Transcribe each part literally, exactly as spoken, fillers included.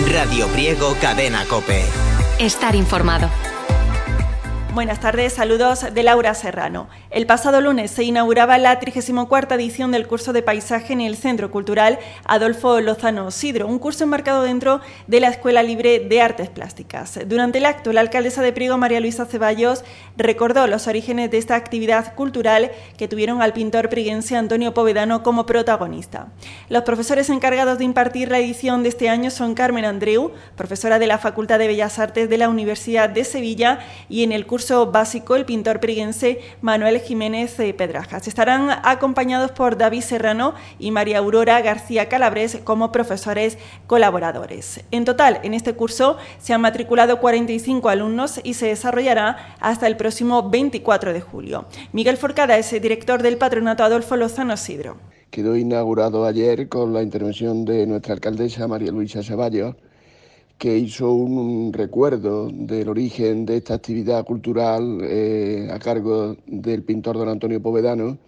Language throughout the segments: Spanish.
Radio Priego, Cadena COPE. Estar informado. Buenas tardes, saludos de Laura Serrano. El pasado lunes se inauguraba la trigésima cuarta edición del curso de paisaje en el Centro Cultural Adolfo Lozano Sidro, un curso enmarcado dentro de la Escuela Libre de Artes Plásticas. Durante el acto, la alcaldesa de Priego, María Luisa Ceballos, recordó los orígenes de esta actividad cultural que tuvieron al pintor prieguense Antonio Povedano como protagonista. Los profesores encargados de impartir la edición de este año son Carmen Andreu, profesora de la Facultad de Bellas Artes de la Universidad de Sevilla, y en el curso básico el pintor prieguense Manuel Jiménez Pedrajas. Estarán acompañados por David Serrano y María Aurora García Calabres como profesores colaboradores. En total, en este curso se han matriculado cuarenta y cinco alumnos y se desarrollará hasta el próximo veinticuatro de julio. Miguel Forcada es el director del Patronato Adolfo Lozano Sidro. Quedó inaugurado ayer con la intervención de nuestra alcaldesa María Luisa Ceballos, que hizo un recuerdo del origen de esta actividad cultural eh, a cargo del pintor don Antonio Povedano.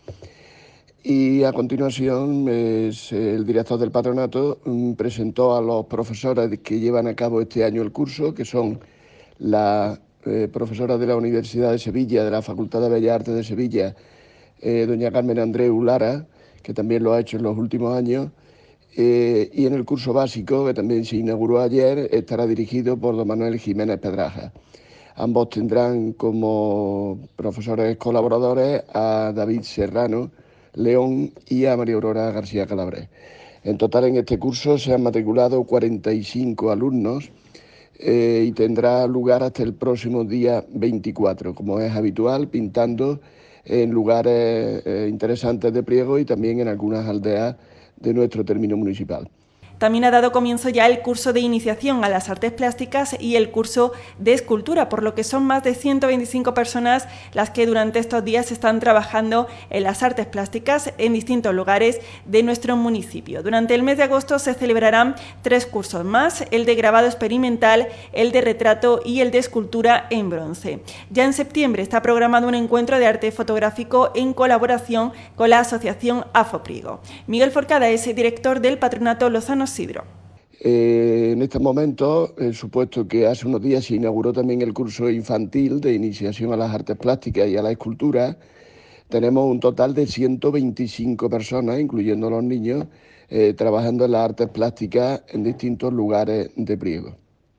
Y a continuación pues, el director del patronato um, presentó a los profesores que llevan a cabo este año el curso, que son la eh, profesora de la Universidad de Sevilla, de la Facultad de Bellas Artes de Sevilla, eh, doña Carmen Andreu Lara, que también lo ha hecho en los últimos años. Eh, y en el curso básico, que también se inauguró ayer, estará dirigido por don Manuel Jiménez Pedrajas. Ambos tendrán como profesores colaboradores a David Serrano León y a María Aurora García Calabres. En total, en este curso se han matriculado cuarenta y cinco alumnos eh, y tendrá lugar hasta el próximo día veinticuatro, como es habitual, pintando en lugares eh, interesantes de Priego y también en algunas aldeas de nuestro término municipal. También ha dado comienzo ya el curso de iniciación a las artes plásticas y el curso de escultura, por lo que son más de ciento veinticinco personas las que durante estos días están trabajando en las artes plásticas en distintos lugares de nuestro municipio. Durante el mes de agosto se celebrarán tres cursos más, el de grabado experimental, el de retrato y el de escultura en bronce. Ya en septiembre está programado un encuentro de arte fotográfico en colaboración con la asociación AFOPriego. Miguel Forcada es el director del Patronato Lozano Sidro. Eh, en estos momentos, eh, supuesto que hace unos días se inauguró también el curso infantil de iniciación a las artes plásticas y a la escultura, tenemos un total de ciento veinticinco personas, incluyendo los niños, eh, trabajando en las artes plásticas en distintos lugares de Priego.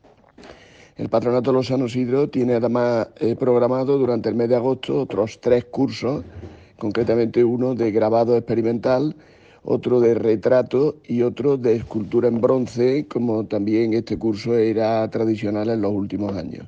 El Patronato Lozano Sidro tiene además eh, programado durante el mes de agosto otros tres cursos, concretamente uno de grabado experimental, otro de retrato y otro de escultura en bronce, como también este curso era tradicional en los últimos años.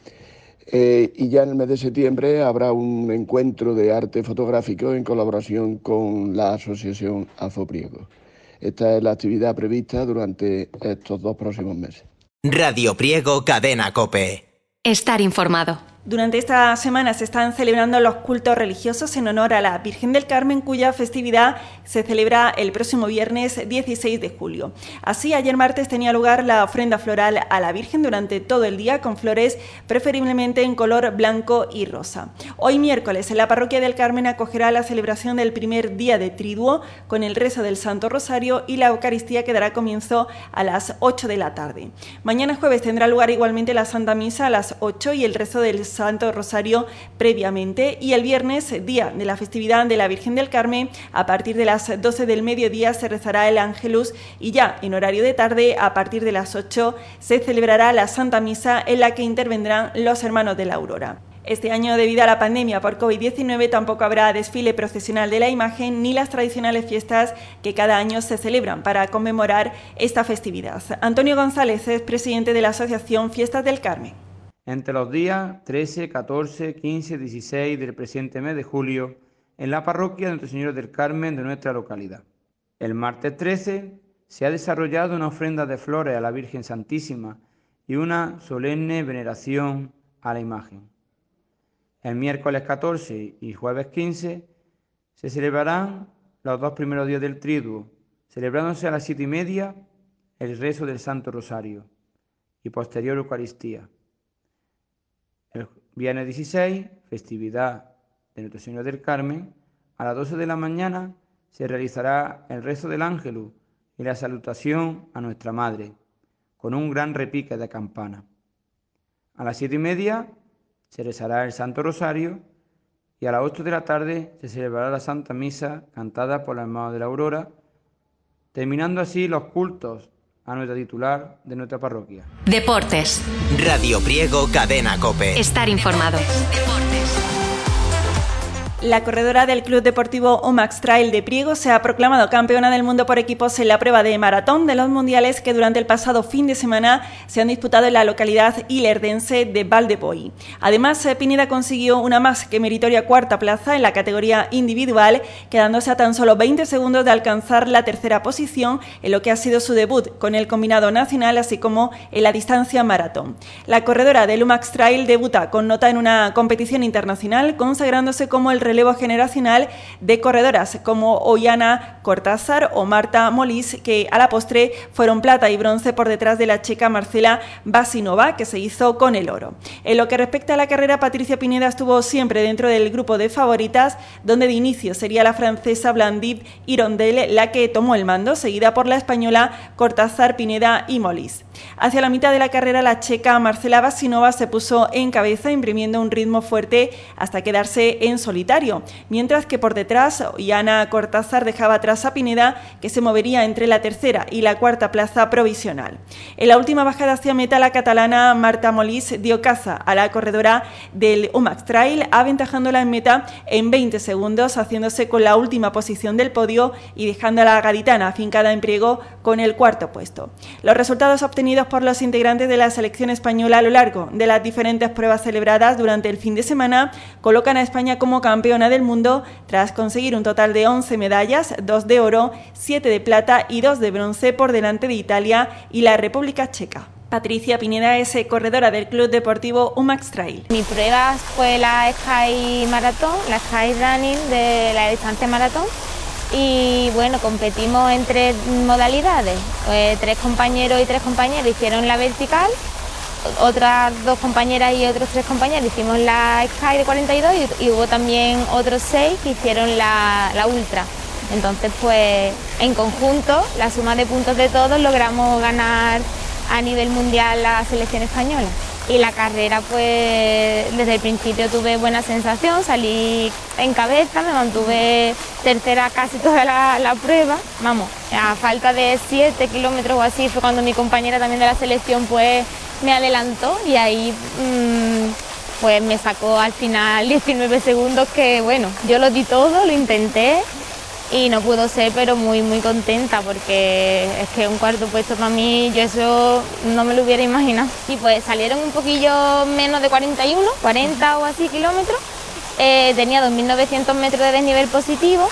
Eh, y ya en el mes de septiembre habrá un encuentro de arte fotográfico en colaboración con la asociación AFOPriego. Esta es la actividad prevista durante estos dos próximos meses. Radio Priego, Cadena COPE. Estar informado. Durante esta semana se están celebrando los cultos religiosos en honor a la Virgen del Carmen, cuya festividad se celebra el próximo viernes dieciséis de julio. Así, ayer martes tenía lugar la ofrenda floral a la Virgen durante todo el día, con flores preferiblemente en color blanco y rosa. Hoy miércoles, la Parroquia del Carmen acogerá la celebración del primer día de Triduo con el rezo del Santo Rosario y la Eucaristía, que dará comienzo a las ocho de la tarde. Mañana jueves tendrá lugar igualmente la Santa Misa a las ocho y el rezo del Santo Rosario previamente, y el viernes, día de la festividad de la Virgen del Carmen, a partir de las doce del mediodía se rezará el Ángelus y ya en horario de tarde, a partir de las ocho, se celebrará la Santa Misa, en la que intervendrán los Hermanos de la Aurora. Este año, debido a la pandemia por COVID diecinueve, tampoco habrá desfile procesional de la imagen ni las tradicionales fiestas que cada año se celebran para conmemorar esta festividad. Antonio González es presidente de la Asociación Fiestas del Carmen. Entre los días trece, catorce, quince, dieciséis del presente mes de julio, en la parroquia de Nuestra Señora del Carmen de nuestra localidad. El martes trece se ha desarrollado una ofrenda de flores a la Virgen Santísima y una solemne veneración a la imagen. El miércoles catorce y jueves quince se celebrarán los dos primeros días del Triduo, celebrándose a las siete y media el rezo del Santo Rosario y posterior Eucaristía. El viernes dieciséis, festividad de Nuestra Señora del Carmen, a las doce de la mañana se realizará el rezo del Ángelus y la salutación a nuestra Madre. con un gran repique de campana. A las siete y media se rezará el Santo Rosario y a las ocho de la tarde se celebrará la Santa Misa cantada por la Hermandad de la Aurora, terminando así los cultos a nuestra titular de nuestra parroquia. Deportes. Radio Priego Cadena COPE. Estar informado. La corredora del Club Deportivo Umax Trail de Priego se ha proclamado campeona del mundo por equipos en la prueba de maratón de los mundiales que durante el pasado fin de semana se han disputado en la localidad ilerdense de Valdeboy. Además, Pineda consiguió una más que meritoria cuarta plaza en la categoría individual, quedándose a tan solo veinte segundos de alcanzar la tercera posición en lo que ha sido su debut con el combinado nacional, así como en la distancia maratón. La corredora del Umax Trail debuta con nota en una competición internacional, consagrándose como el relevo generacional de corredoras como Ollana Cortázar o Marta Molís, que a la postre fueron plata y bronce por detrás de la checa Marcela Basinova, que se hizo con el oro. En lo que respecta a la carrera, Patricia Pineda estuvo siempre dentro del grupo de favoritas, donde de inicio sería la francesa Blandine Hirondelle la que tomó el mando, seguida por la española Cortázar, Pineda y Molís. Hacia la mitad de la carrera, la checa Marcela Basinova se puso en cabeza, imprimiendo un ritmo fuerte hasta quedarse en solitario, mientras que por detrás Ollana Cortázar dejaba atrás a Pineda, que se movería entre la tercera y la cuarta plaza provisional. En la última bajada hacia meta, la catalana Marta Molís dio caza a la corredora del Umax Trail, aventajándola en meta en veinte segundos, haciéndose con la última posición del podio y dejando a la gaditana afincada en Priego con el cuarto puesto. Los resultados obtenidos por los integrantes de la selección española a lo largo de las diferentes pruebas celebradas durante el fin de semana colocan a España como campeona del mundo tras conseguir un total de once medallas, dos de oro, siete de plata y dos de bronce por delante de Italia y la República Checa. Patricia Pineda es corredora del Club Deportivo Umax Trail. Mi prueba fue la Sky Maratón, la Sky Running de la distancia maratón. Y bueno, competimos en tres modalidades. Eh, tres compañeros y tres compañeras hicieron la vertical, otras dos compañeras y otros tres compañeros hicimos la Sky de cuarenta y dos y, y hubo también otros seis que hicieron la, la Ultra. Entonces, pues en conjunto, la suma de puntos de todos, logramos ganar a nivel mundial la selección española. Y la carrera, pues desde el principio tuve buena sensación, salí en cabeza, me mantuve tercera casi toda la, la prueba. Vamos, a falta de siete kilómetros o así fue cuando mi compañera también de la selección pues me adelantó y ahí mmm, pues me sacó al final diecinueve segundos, que bueno, yo lo di todo, lo intenté y no pudo ser, pero muy muy contenta porque es que un cuarto puesto para mí, yo eso no me lo hubiera imaginado. Y pues salieron un poquillo menos de cuarenta y uno, cuarenta o así kilómetros, eh, tenía dos mil novecientos metros de desnivel positivo,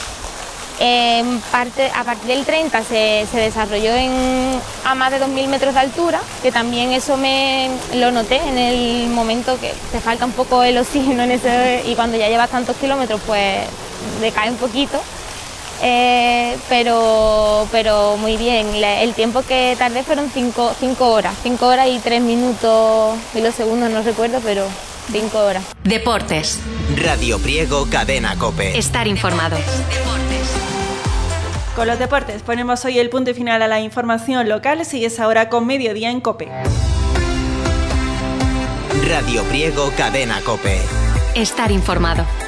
eh, parte, a partir del treinta se, se desarrolló en, a más de dos mil metros de altura, que también eso me lo noté en el momento que te falta un poco el oxígeno en ese, y cuando ya llevas tantos kilómetros pues decae un poquito. Eh, pero, pero muy bien, el tiempo que tardé fueron cinco, cinco horas, cinco horas y tres minutos y los segundos no recuerdo, pero cinco horas. Deportes. Radio Priego Cadena COPE. Estar informado. Con los deportes ponemos hoy el punto y final a la información local. Sigues ahora con Mediodía en COPE. Radio Priego Cadena COPE. Estar informado.